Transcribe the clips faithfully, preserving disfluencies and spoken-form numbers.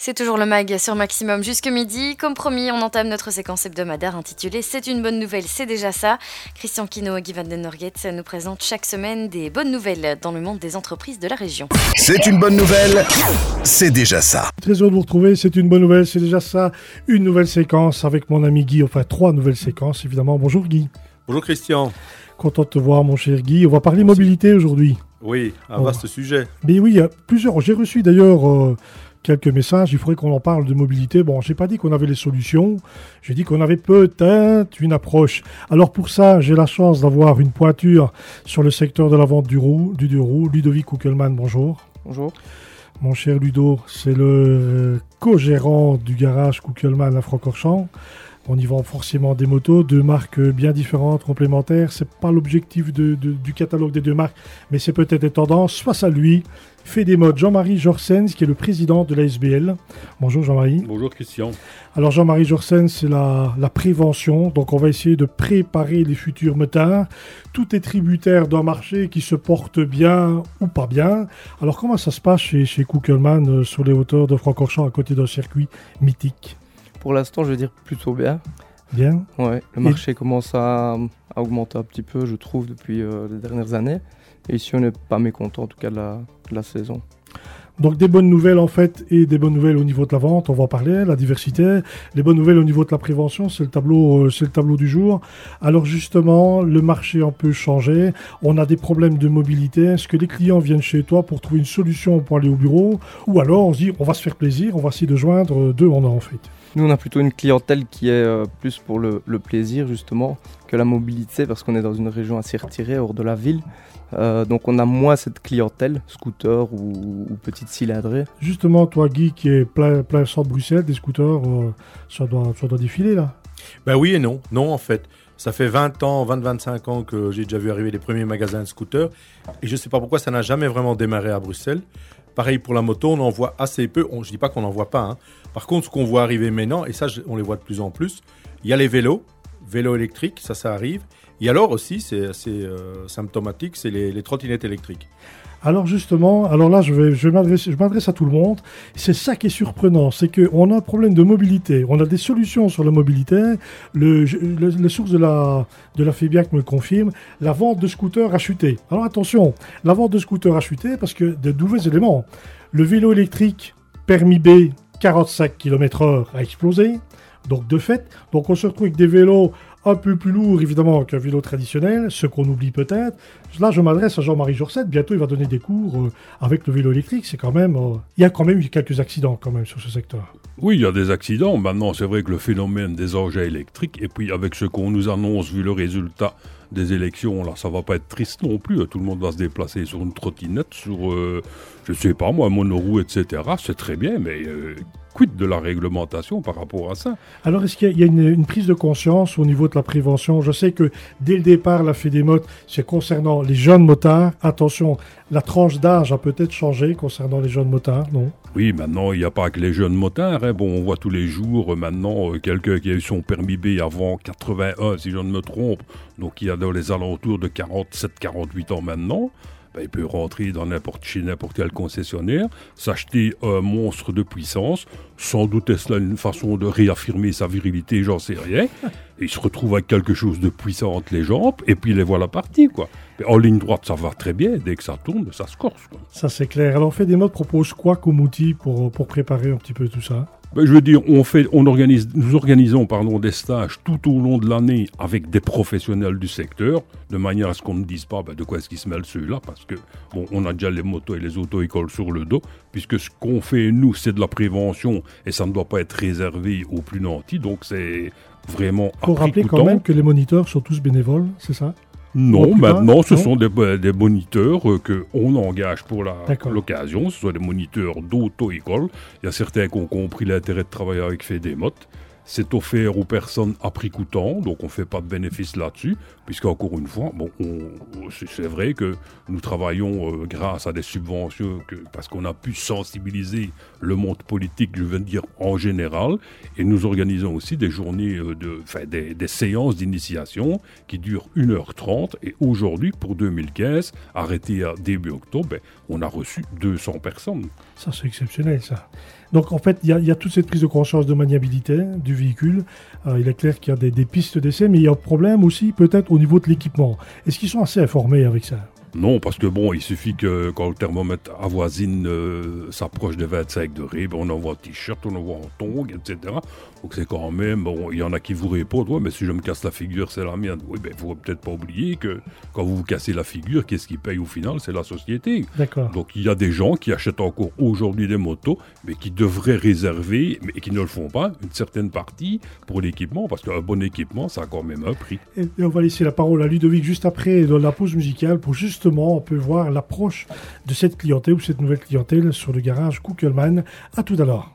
C'est toujours le mag sur Maximum jusque midi. Comme promis, on entame notre séquence hebdomadaire intitulée C'est une bonne nouvelle, c'est déjà ça. Christian Kino et Guy Van Den Norget nous présentent chaque semaine des bonnes nouvelles dans le monde des entreprises de la région. C'est une bonne nouvelle, c'est déjà ça. Très heureux de vous retrouver, c'est une bonne nouvelle, c'est déjà ça. Une nouvelle séquence avec mon ami Guy, enfin trois nouvelles séquences évidemment. Bonjour Guy. Bonjour Christian. Content de te voir mon cher Guy. On va parler Merci. mobilité aujourd'hui. Oui, un vaste oh. sujet. Mais oui, il y a plusieurs. J'ai reçu d'ailleurs euh, quelques messages. Il faudrait qu'on en parle de mobilité. Bon, j'ai pas dit qu'on avait les solutions. J'ai dit qu'on avait peut-être une approche. Alors pour ça, j'ai la chance d'avoir une pointure sur le secteur de la vente du, roux, du deux roues. Ludovic Kuckelmann, bonjour. Bonjour. Mon cher Ludo, c'est le co-gérant du garage Kuckelmann à Francorchamps. On y vend forcément des motos, deux marques bien différentes, complémentaires. C'est pas l'objectif de, de, du catalogue des deux marques, mais c'est peut-être des tendances. Face à lui, fait des modes Jean-Marie Jorsens, qui est le président de la S B L. Bonjour Jean-Marie. Bonjour Christian. Alors Jean-Marie Jorsens, c'est la, la prévention. Donc on va essayer de préparer les futurs motards. Tout est tributaire d'un marché qui se porte bien ou pas bien. Alors comment ça se passe chez, chez Kuckelmann euh, sur les hauteurs de Francorchamps à côté d'un circuit mythique ? Pour l'instant, je veux dire plutôt bien. Bien. Ouais, le marché Et... commence à, à augmenter un petit peu, je trouve, depuis euh, les dernières années. Et ici, on n'est pas mécontent, en tout cas, de la, de la saison. Donc des bonnes nouvelles en fait et des bonnes nouvelles au niveau de la vente, on va en parler, la diversité. Les bonnes nouvelles au niveau de la prévention, c'est le tableau, euh, c'est le tableau du jour. Alors justement, le marché a un peu changé. On a des problèmes de mobilité. Est-ce que les clients viennent chez toi pour trouver une solution pour aller au bureau, ou alors on se dit on va se faire plaisir, on va essayer de joindre deux en un en fait. Nous, on a plutôt une clientèle qui est euh, plus pour le, le plaisir, justement, que la mobilité, parce qu'on est dans une région assez retirée, hors de la ville. Euh, donc, on a moins cette clientèle, scooter ou, ou petite cylindrée. Justement, toi, Guy, qui est plein, plein centre Bruxelles, des scooters, euh, ça, doit, ça doit défiler, là. Ben oui et non. Non, en fait. Ça fait vingt ans, vingt à vingt-cinq ans que j'ai déjà vu arriver les premiers magasins de scooters. Et je ne sais pas pourquoi ça n'a jamais vraiment démarré à Bruxelles. Pareil pour la moto, on en voit assez peu. On, je ne dis pas qu'on n'en voit pas. Hein. Par contre, ce qu'on voit arriver maintenant, et ça, je, on les voit de plus en plus, il y a les vélos, vélos électriques, ça, ça arrive. Et alors aussi, c'est assez euh, symptomatique, c'est les, les trottinettes électriques. Alors justement, alors là, je, vais, je, m'adresse, je m'adresse à tout le monde. C'est ça qui est surprenant, c'est qu'on a un problème de mobilité. On a des solutions sur la mobilité. Le, le, le source de la, de la FEBIAC me le confirme. La vente de scooters a chuté. Alors attention, la vente de scooters a chuté parce que de nouveaux éléments. Le vélo électrique permis B, quarante-cinq kilomètres heure, a explosé. Donc de fait, donc on se retrouve avec des vélos un peu plus lourds évidemment qu'un vélo traditionnel, ce qu'on oublie peut-être. Là, je m'adresse à Jean-Marie Jorsens. Bientôt, il va donner des cours euh, avec le vélo électrique. C'est quand même, euh, il y a quand même eu quelques accidents quand même sur ce secteur. Oui, il y a des accidents. Maintenant, c'est vrai que le phénomène des engins électriques, et puis avec ce qu'on nous annonce, vu le résultat des élections, là, ça va pas être triste non plus. Tout le monde va se déplacer sur une trottinette, sur, euh, je sais pas moi, un monoroue, et cetera. C'est très bien, mais euh, quid de la réglementation par rapport à ça? Alors, est-ce qu'il y a, il y a une, une prise de conscience au niveau de la prévention? Je sais que dès le départ, la FEDEMOT, c'est concernant les jeunes motards. Attention, la tranche d'âge a peut-être changé concernant les jeunes motards, non? Oui, maintenant, il n'y a pas que les jeunes motards. Hein. Bon, on voit tous les jours, euh, maintenant, euh, quelqu'un qui a eu son permis B avant quatre-vingt-un, si je ne me trompe, donc il y a dans les alentours de quarante-sept à quarante-huit ans maintenant. Ben, il peut rentrer dans n'importe, chez n'importe quel concessionnaire, s'acheter un monstre de puissance. Sans doute est-ce là une façon de réaffirmer sa virilité, j'en sais rien. Et il se retrouve avec quelque chose de puissant entre les jambes, et puis les voilà partis, quoi. Mais en ligne droite, ça va très bien. Dès que ça tourne, ça se corse, quoi. Ça, c'est clair. Alors, FEDEMOT propose quoi comme outil pour, pour préparer un petit peu tout ça? Ben, je veux dire, on fait, on organise, nous organisons pardon, des stages tout au long de l'année avec des professionnels du secteur, de manière à ce qu'on ne dise pas ben, de quoi est-ce qu'ils se mêlent ceux-là, parce que bon, on a déjà les motos et les auto-écoles sur le dos, puisque ce qu'on fait, nous, c'est de la prévention et ça ne doit pas être réservé aux plus nantis, donc c'est vraiment Il faut rappeler quand même que les moniteurs sont tous bénévoles, c'est ça? Non, maintenant, ce non sont des, des moniteurs euh, qu'on engage pour la, l'occasion. Ce sont des moniteurs d'auto-école. Il y a certains qui ont compris l'intérêt de travailler avec FEDEMOT. C'est offert aux personnes à prix coûtant, donc on ne fait pas de bénéfice là-dessus, puisqu'encore une fois, bon, on, c'est, c'est vrai que nous travaillons euh, grâce à des subventions, que, parce qu'on a pu sensibiliser le monde politique, je veux dire, en général, et nous organisons aussi des journées, euh, de, enfin, des, des séances d'initiation qui durent une heure trente, et aujourd'hui, pour deux mille quinze, arrêté à début octobre, ben, on a reçu deux cents personnes. Ça, c'est exceptionnel, ça. Donc en fait, il y, y a toute cette prise de conscience de maniabilité du véhicule. Euh, il est clair qu'il y a des, des pistes d'essai, mais il y a un problème aussi peut-être au niveau de l'équipement. Est-ce qu'ils sont assez informés avec ça ? Non, parce que bon, il suffit que quand le thermomètre avoisine euh, s'approche des vingt-cinq degrés, ben on envoie un t-shirt, on envoie un tongs, et cetera. Donc c'est quand même, bon, il y en a qui vous répondent, ouais, mais si je me casse la figure, c'est la mienne. Oui, ben il ne faut peut-être pas oublier que quand vous vous cassez la figure, qu'est-ce qui paye au final ? C'est la société. D'accord. Donc il y a des gens qui achètent encore aujourd'hui des motos, mais qui devraient réserver, mais qui ne le font pas, une certaine partie pour l'équipement, parce qu'un bon équipement, ça a quand même un prix. Et, et on va laisser la parole à Ludovic juste après dans la pause musicale pour justement, on peut voir l'approche de cette clientèle ou cette nouvelle clientèle sur le garage Kuckelmann. À tout à l'heure.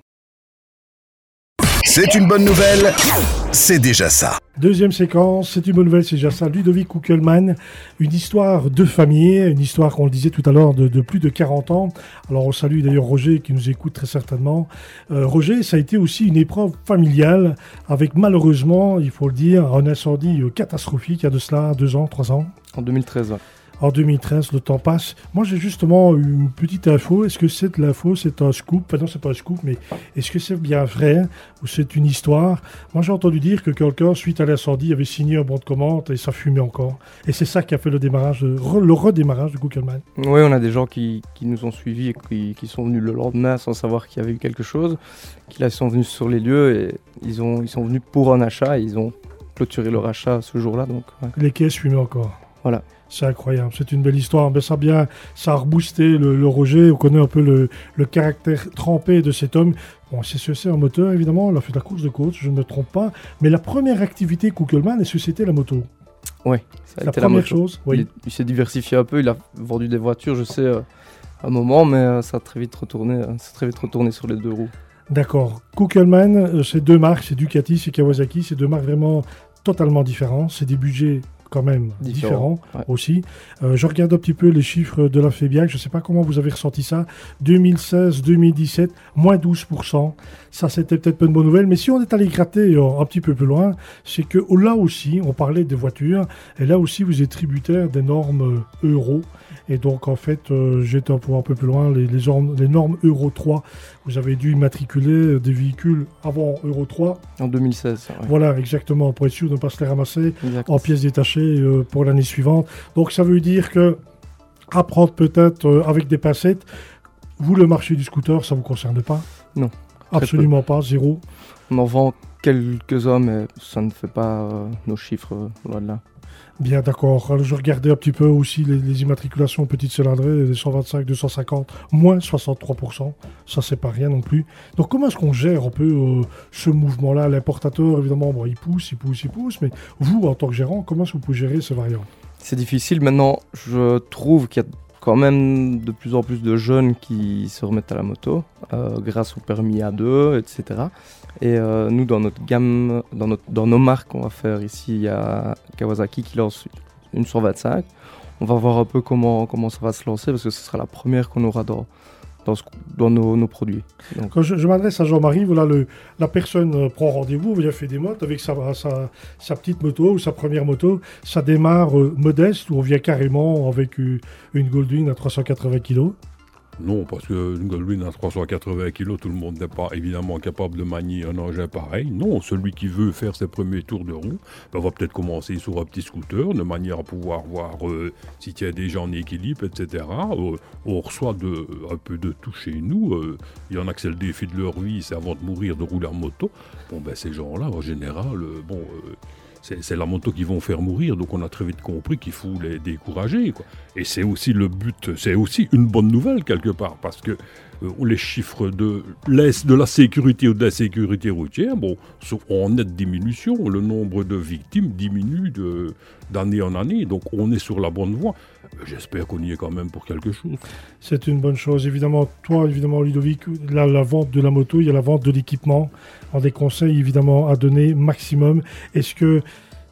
C'est une bonne nouvelle, c'est déjà ça. Deuxième séquence, c'est une bonne nouvelle, c'est déjà ça. Ludovic Kuckelmann, une histoire de famille, une histoire, qu'on le disait tout à l'heure, de, de plus de quarante ans. Alors on salue d'ailleurs Roger qui nous écoute très certainement. Euh, Roger, ça a été aussi une épreuve familiale avec malheureusement, il faut le dire, un incendie catastrophique il y a de cela deux ans, trois ans. En deux mille treize, ouais. En deux mille treize, le temps passe. Moi, j'ai justement une petite info. Est-ce que c'est de l'info, c'est un scoop ? Enfin, non, c'est pas un scoop, mais est-ce que c'est bien vrai ou c'est une histoire ? Moi, j'ai entendu dire que quelqu'un, suite à l'incendie, avait signé un bon de commande et ça fumait encore. Et c'est ça qui a fait le démarrage, le redémarrage de Kuckelmann. Oui, on a des gens qui, qui nous ont suivis et qui, qui sont venus le lendemain sans savoir qu'il y avait eu quelque chose, qui là sont venus sur les lieux et ils, ont, ils sont venus pour un achat et ils ont clôturé leur achat ce jour-là. Donc, ouais. Les caisses fumaient encore. Voilà. C'est incroyable, c'est une belle histoire. Ben, ça, a bien, ça a reboosté le, le Roger. On connaît un peu le, le caractère trempé de cet homme. Bon, c'est ce c'est un moteur, évidemment. Il a fait de la course de côte, je ne me trompe pas. Mais la première activité Kuckelmann, est-ce que c'était la moto ? Oui, ça a la été première la moto. chose. Oui. Il, il s'est diversifié un peu. Il a vendu des voitures, je sais, euh, à un moment, mais euh, ça a très vite retourné, euh, ça a très vite retourné sur les deux roues. D'accord. Kuckelmann, euh, c'est deux marques, c'est Ducati, c'est Kawasaki. C'est deux marques vraiment totalement différentes. C'est des budgets quand même différents, différents ouais. aussi. Euh, je regarde un petit peu les chiffres de la Febiac, je ne sais pas comment vous avez ressenti ça. deux mille seize deux mille dix-sept, moins douze pour cent. Ça, c'était peut-être pas une bonne nouvelle, mais si on est allé gratter euh, un petit peu plus loin, c'est que là aussi, on parlait des voitures, et là aussi, vous êtes tributaire des normes euh, euro. Et donc, en fait, euh, j'étais un peu, un peu plus loin, les, les, ormes, les normes Euro trois, vous avez dû immatriculer des véhicules avant Euro trois. En deux mille seize, ouais. Voilà, exactement, pour être sûr de ne pas se les ramasser exact. En pièces détachées euh, pour l'année suivante. Donc, ça veut dire que, apprendre peut-être euh, avec des pincettes, vous, le marché du scooter, ça ne vous concerne pas ? Non. Absolument peu. Pas, zéro. On en vend quelques-uns, mais ça ne fait pas euh, nos chiffres, euh, loin de là. Bien, d'accord. Alors, je regardais un petit peu aussi les, les immatriculations petites cylindrées, les cent vingt-cinq, deux cent cinquante, moins soixante-trois pour cent. Ça, c'est pas rien non plus. Donc, comment est-ce qu'on gère un peu euh, ce mouvement-là ? L'importateur, évidemment, bon, il pousse, il pousse, il pousse, mais vous, en tant que gérant, comment est-ce que vous pouvez gérer ces variantes ? C'est difficile. Maintenant, je trouve qu'il y a quand même de plus en plus de jeunes qui se remettent à la moto, euh, grâce au permis A deux, et cetera. Et euh, nous, dans notre gamme, dans, notre, dans nos marques, on va faire ici, il y a Kawasaki qui lance une cent vingt-cinq. On va voir un peu comment, comment ça va se lancer, parce que ce sera la première qu'on aura dans, dans, ce, dans nos, nos produits. Donc. Quand je, je m'adresse à Jean-Marie, voilà, le, la personne euh, prend rendez-vous, il a fait des motos avec sa, sa, sa petite moto ou sa première moto. Ça démarre euh, modeste ou on vient carrément avec euh, une Goldwing à trois cent quatre-vingts kilos. Non, parce qu'une Goldwing à trois cent quatre-vingts kilos, tout le monde n'est pas évidemment capable de manier un engin pareil. Non, celui qui veut faire ses premiers tours de roue ben, va peut-être commencer sur un petit scooter, de manière à pouvoir voir euh, s'il tient déjà en équilibre, et cetera. Euh, on reçoit de, un peu de tout chez nous. Euh, il y en a que c'est le défi de leur vie, c'est avant de mourir de rouler en moto. Bon, ben ces gens-là, en général, euh, bon... Euh, C'est, c'est la moto qui vont faire mourir, donc on a très vite compris qu'il faut les décourager, quoi. Et c'est aussi le but, c'est aussi une bonne nouvelle quelque part, parce que euh, les chiffres de, de la sécurité ou de la sécurité routière, bon, sont en nette diminution. Le nombre de victimes diminue de, d'année en année, donc on est sur la bonne voie. J'espère qu'on y est quand même pour quelque chose. C'est une bonne chose. Évidemment, toi, évidemment, Ludovic, là, la vente de la moto, il y a la vente de l'équipement. On a des conseils, évidemment, à donner maximum. Est-ce que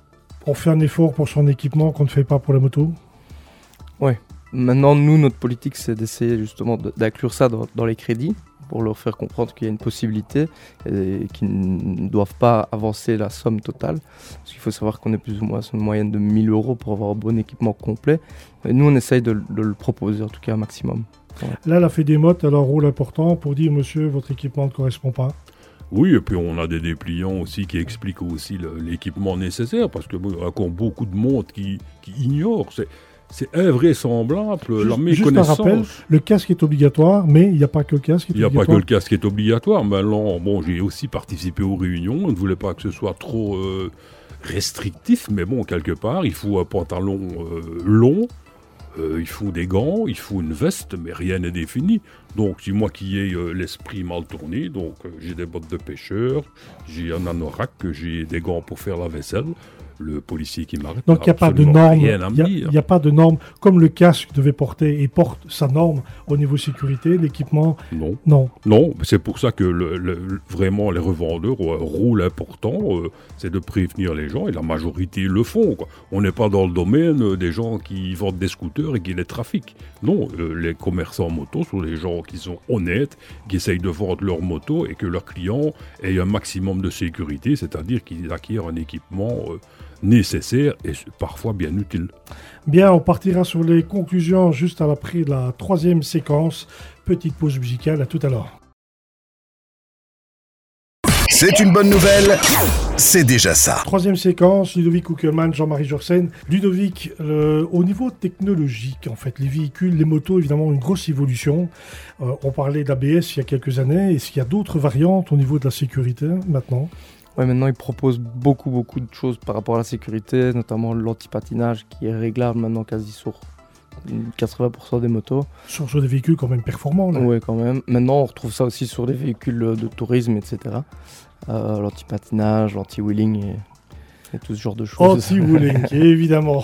on fait un effort pour son équipement qu'on ne fait pas pour la moto ? Oui. Maintenant, nous, notre politique, c'est d'essayer justement d'inclure ça dans, dans les crédits, pour leur faire comprendre qu'il y a une possibilité et qu'ils ne doivent pas avancer la somme totale. Parce qu'il faut savoir qu'on est plus ou moins sur une moyenne de mille euros pour avoir un bon équipement complet. Et nous, on essaye de, de le proposer en tout cas un maximum. Ouais. Là, la Fédémote a un rôle important pour dire, monsieur, votre équipement ne correspond pas. Oui, et puis on a des dépliants aussi qui expliquent aussi le, l'équipement nécessaire, parce qu'il y a encore beaucoup de monde qui, qui ignore. C'est, c'est invraisemblable, juste, la méconnaissance. Juste un rappel, le casque est obligatoire, mais il n'y a pas que le casque qui est obligatoire. Il n'y a pas que le casque qui est obligatoire. Maintenant, bon, j'ai aussi participé aux réunions. On ne voulait pas que ce soit trop euh, restrictif, mais bon, quelque part, il faut un pantalon euh, long. Euh, il faut des gants, il faut une veste, mais rien n'est défini. Donc, c'est moi qui ai euh, l'esprit mal tourné. Donc, euh, j'ai des bottes de pêcheur, j'ai un anorak, j'ai des gants pour faire la vaisselle. Le policier qui m'arrête. Donc, il n'y a pas de normes. Il n'y a, a pas de normes. Comme le casque devait porter et porte sa norme au niveau sécurité, l'équipement. Non. Non. Non, c'est pour ça que le, le, vraiment les revendeurs ont un rôle important. Euh, c'est de prévenir les gens et la majorité le font, quoi. On n'est pas dans le domaine des gens qui vendent des scooters et qui les trafiquent. Non, euh, les commerçants moto sont des gens qui sont honnêtes, qui essayent de vendre leur moto et que leurs clients aient un maximum de sécurité, c'est-à-dire qu'ils acquièrent un équipement euh, nécessaire et parfois bien utile. Bien, on partira sur les conclusions juste après la troisième séquence. Petite pause musicale, à tout à l'heure. C'est une bonne nouvelle, c'est déjà ça. Troisième séquence, Ludovic Kuckelmann, Jean-Marie Jorsen. Ludovic, euh, au niveau technologique, en fait, les véhicules, les motos, évidemment, une grosse évolution. Euh, on parlait d'A B S il y a quelques années. Est-ce qu'il y a d'autres variantes au niveau de la sécurité maintenant ? Ouais, maintenant, ils proposent beaucoup, beaucoup de choses par rapport à la sécurité, notamment l'antipatinage qui est réglable maintenant quasi sur quatre-vingts pour cent des motos. Sur, sur des véhicules quand même performants. Oui, quand même. Maintenant, on retrouve ça aussi sur des véhicules de tourisme, et cetera. Euh, l'antipatinage, l'anti-wheeling et, et tout ce genre de choses. Anti-wheeling, évidemment.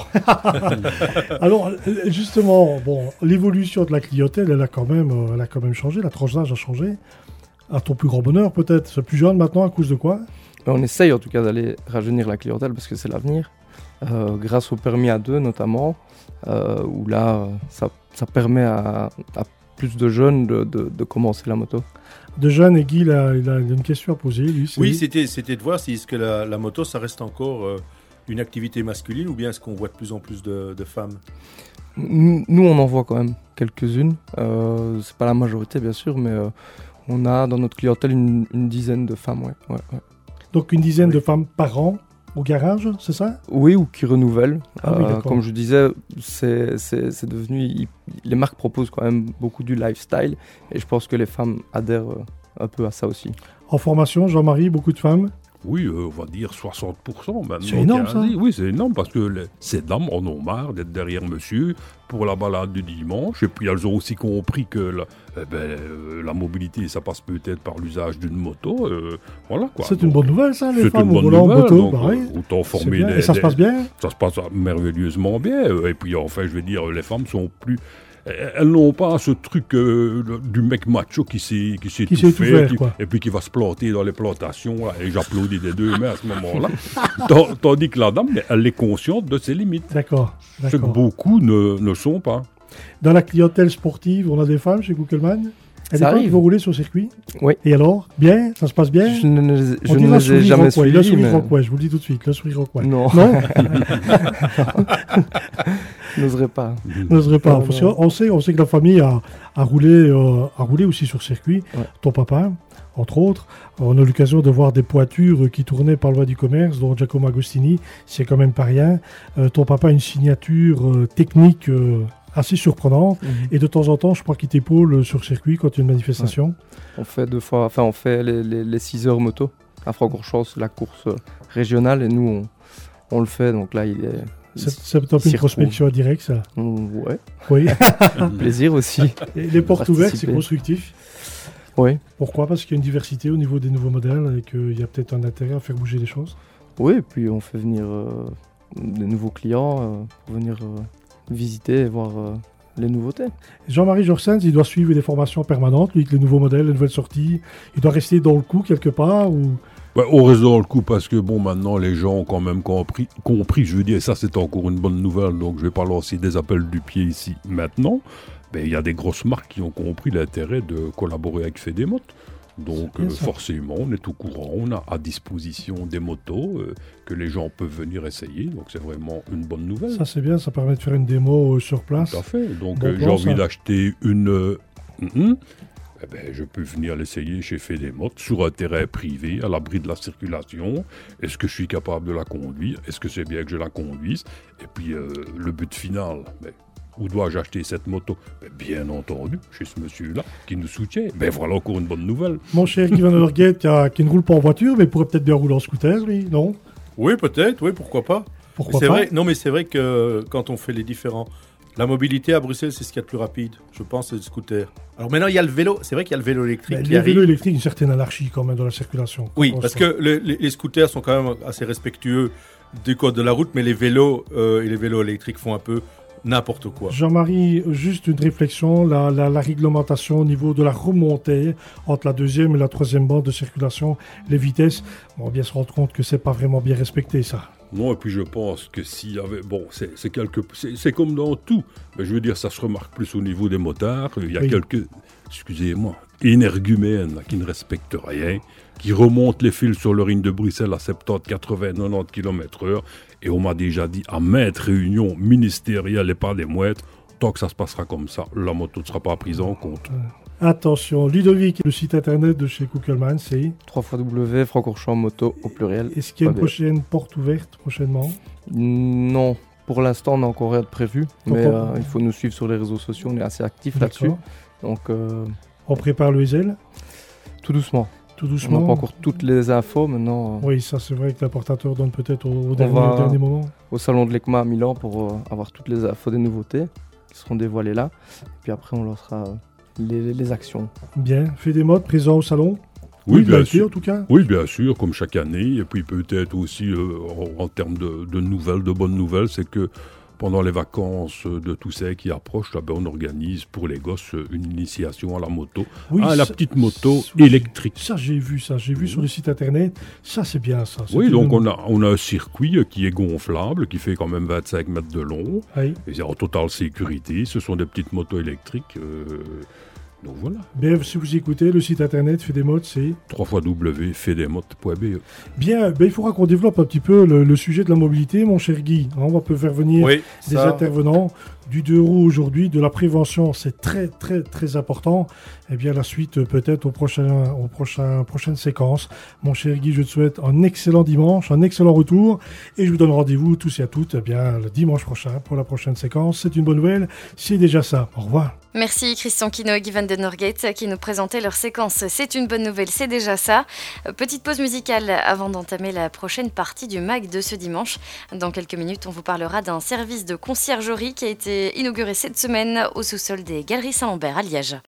Alors, justement, bon, l'évolution de la clientèle, elle a quand même, elle a quand même changé. La tranche d'âge a changé. À ton plus grand bonheur, peut-être. C'est plus jeune maintenant, à cause de quoi ? On essaye en tout cas d'aller rajeunir la clientèle parce que c'est l'avenir, euh, grâce au permis A deux notamment, euh, où là ça, ça permet à, à plus de jeunes de, de, de commencer la moto. De jeunes, et Guy il a, il a une question à poser. Lui, oui, c'était, c'était de voir si est-ce que la, la moto ça reste encore euh, une activité masculine ou bien est-ce qu'on voit de plus en plus de, de femmes ? Nous on en voit quand même quelques-unes, euh, c'est pas la majorité bien sûr, mais euh, on a dans notre clientèle une, une dizaine de femmes, ouais. ouais, ouais. Donc une dizaine oui. de femmes par an au garage, c'est ça ? Oui, ou qui renouvellent. Ah, oui, euh, comme je disais, c'est, c'est, c'est devenu... Il, les marques proposent quand même beaucoup du lifestyle et je pense que les femmes adhèrent euh, un peu à ça aussi. En formation, Jean-Marie, beaucoup de femmes ? Oui, euh, on va dire soixante pour cent maintenant. C'est énorme ça ? Oui, c'est énorme parce que les, ces dames en ont marre d'être derrière monsieur pour la balade du dimanche. Et puis elles ont aussi compris que la, eh ben, euh, la mobilité, ça passe peut-être par l'usage d'une moto. Euh, voilà, quoi. C'est donc, une bonne nouvelle ça, les c'est femmes au volant en moto. Donc, bah, oui. euh, autant former des, Et ça des, se passe bien ? Ça se passe merveilleusement bien. Et puis enfin, je veux dire, les femmes sont plus... Elles n'ont pas ce truc euh, du mec macho qui sait, qui sait qui tout sait faire, tout faire qui, et puis qui va se planter dans les plantations, là, et j'applaudis des deux mains à ce moment-là. Tandis que la dame, elle est consciente de ses limites. D'accord. d'accord. Ce que beaucoup ne, ne sont pas. Dans la clientèle sportive, on a des femmes chez Kuckelmann ? Elle ça arrive. Vous roulez sur circuit ? Oui. Et alors ? Bien ? Ça se passe bien ? Je ne, je on ne les ai jamais suivis. Le sourire mais... rockway, je vous le dis tout de suite. Le sourire rockway. Non. Non. N'oserais pas. N'oserais pas. Parce on, sait, on sait que la famille a, a, roulé, euh, a roulé aussi sur circuit. Ouais. Ton papa, entre autres. On a eu l'occasion de voir des poitures qui tournaient par le voie du commerce, dont Giacomo Agostini. C'est quand même pas rien. Euh, ton papa a une signature euh, technique... Euh, assez surprenante, mmh. et de temps en temps, je crois qu'il t'épaule sur circuit quand il y a une manifestation. Ouais. On fait deux fois, enfin on fait les, les, les six heures moto à Francorchamps, c'est la course régionale, et nous on, on le fait, donc là il est... C'est, c'est peut-être une prospection directe, ça. Mmh, ouais. Oui. Plaisir aussi. Et les portes ouvertes, c'est constructif. Oui. Pourquoi ? Parce qu'il y a une diversité au niveau des nouveaux modèles et qu'il y a peut-être un intérêt à faire bouger les choses. Oui, et puis on fait venir euh, des nouveaux clients euh, pour venir... Euh, visiter et voir euh, les nouveautés. Jean-Marie Jorsen, il doit suivre des formations permanentes, lui, avec les nouveaux modèles, les nouvelles sorties. Il doit rester dans le coup quelque part ou... Ouais, on reste dans le coup parce que bon, maintenant les gens ont quand même compris, compris je veux dire, et ça c'est encore une bonne nouvelle, donc je ne vais pas lancer des appels du pied ici maintenant. Mais il y a des grosses marques qui ont compris l'intérêt de collaborer avec Fédémote. Donc euh, forcément, on est au courant, on a à disposition des motos euh, que les gens peuvent venir essayer. Donc c'est vraiment une bonne nouvelle. Ça c'est bien, ça permet de faire une démo euh, sur place. Tout à fait. Donc euh, j'ai envie ça. d'acheter une... Euh, mm-hmm. Eh ben, je peux venir l'essayer chez Fédémot sur un terrain privé, à l'abri de la circulation. Est-ce que je suis capable de la conduire? Est-ce que c'est bien que je la conduise? Et puis, euh, le but final, ben, où dois-je acheter cette moto? Ben, bien entendu, chez ce monsieur-là, qui nous soutient. Ben voilà encore une bonne nouvelle. Mon cher Guy Van der Norgate, qui, qui ne roule pas en voiture, mais pourrait peut-être bien rouler en scooter, lui, non? Oui, peut-être, oui, pourquoi pas. Pourquoi c'est pas vrai, non, mais c'est vrai que quand on fait les différents... La mobilité à Bruxelles, c'est ce qu'il y a de plus rapide. Je pense, c'est le scooter. Alors maintenant, il y a le vélo. C'est vrai qu'il y a le vélo électrique. Il y a le vélo électrique, une certaine anarchie quand même dans la circulation. Oui, parce que le, les, les scooters sont quand même assez respectueux des codes de la route, mais les vélos euh, et les vélos électriques font un peu n'importe quoi. Jean-Marie, juste une réflexion. La, la, la réglementation au niveau de la remontée entre la deuxième et la troisième bande de circulation, les vitesses, on va bien se rendre compte que c'est pas vraiment bien respecté, ça. Non, et puis je pense que s'il y avait... Bon, c'est, c'est, quelque... c'est, c'est comme dans tout. Mais je veux dire, ça se remarque plus au niveau des motards. Il y a oui. quelques, excusez-moi, énergumènes là, qui ne respectent rien, qui remontent les fils sur le ring de Bruxelles à soixante-dix, quatre-vingts, quatre-vingt-dix kilomètres heure. Et on m'a déjà dit, à maintes réunions ministérielles et pas des mouettes, tant que ça se passera comme ça, la moto ne sera pas prise en compte. Euh, attention, Ludovic, le site internet de chez Kugelmann, c'est w w w point francorchamps moto au pluriel. Est-ce qu'il y a une prochaine porte ouverte prochainement? Non, pour l'instant, on n'a encore rien de prévu, mais euh, il faut nous suivre sur les réseaux sociaux, on est assez actifs là-dessus. Donc, euh... on prépare le Ezel? Tout doucement. Tout doucement. On n'a pas encore toutes les infos maintenant. Oui, ça c'est vrai que l'importateur donne peut-être au, au dernier, au dernier moment. Au salon de l'ECMA à Milan pour euh, avoir toutes les infos des nouveautés qui seront dévoilées là. Et puis après, on lancera euh, les, les actions. Bien. Fédémot présent au salon? Oui, oui bien sûr. En tout cas. Oui, bien sûr, comme chaque année. Et puis peut-être aussi euh, en, en termes de, de nouvelles, de bonnes nouvelles, c'est que pendant les vacances de Toussaint qui approchent, là, ben, on organise pour les gosses une initiation à la moto, oui, à la ça, petite moto oui, électrique. Ça, j'ai vu ça, j'ai vu oui. sur le site internet. Ça, c'est bien ça. C'est oui, donc une... on, a, on a un circuit qui est gonflable, qui fait quand même vingt-cinq mètres de long. Oui. Et c'est en totale sécurité. Ce sont des petites motos électriques. Euh, donc voilà. Bien, si vous écoutez, le site internet Fédémot, c'est w w w point fédémot point b e. Bien, ben, il faudra qu'on développe un petit peu le, le sujet de la mobilité, mon cher Guy. On va peut faire venir oui, des ça... intervenants du deux roues aujourd'hui, de la prévention, c'est très très très important. Et bien la suite peut-être au prochain, au prochain prochaine séquence. Mon cher Guy, je te souhaite un excellent dimanche, un excellent retour, et je vous donne rendez-vous tous et à toutes, eh bien le dimanche prochain pour la prochaine séquence. C'est une bonne nouvelle, c'est déjà ça. Au revoir. Merci Christian Kino et Guy Van den Norgate qui nous présentaient leur séquence. C'est une bonne nouvelle, c'est déjà ça. Petite pause musicale avant d'entamer la prochaine partie du mag de ce dimanche. Dans quelques minutes, on vous parlera d'un service de conciergerie qui a été inauguré cette semaine au sous-sol des Galeries Saint-Lambert à Liège.